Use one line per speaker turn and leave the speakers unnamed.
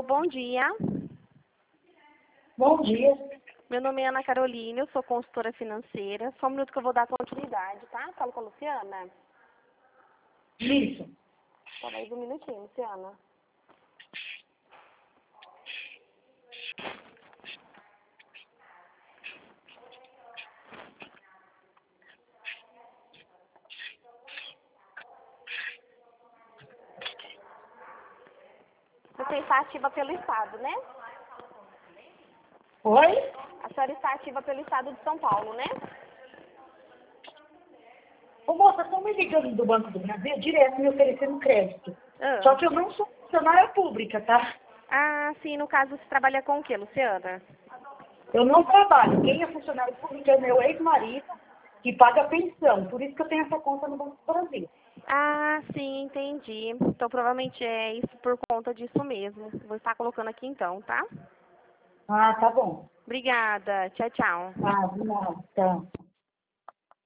bom dia.
Bom dia.
Meu nome é Ana Carolina, eu sou consultora financeira. Só um minuto que eu vou dar continuidade, tá? Falo com a Luciana.
Isso.
Só mais um minutinho, Luciana. Você está ativa pelo Estado, né?
Oi?
A senhora está ativa pelo Estado de São Paulo, né?
Ô, moça, estão me ligando do Banco do Brasil direto me oferecendo crédito.
Ah.
Só que eu não sou funcionária pública, tá?
Ah, sim, no caso você trabalha com o quê, Luciana?
Eu não trabalho. Quem é funcionário público é meu ex-marido, que paga pensão. Por isso que eu tenho essa conta no Banco do Brasil.
Ah, sim, entendi. Então provavelmente é isso por conta disso mesmo. Vou estar colocando aqui então, tá?
Ah, tá bom.
Obrigada. Tchau, tchau.
Ah, de nada. Tá.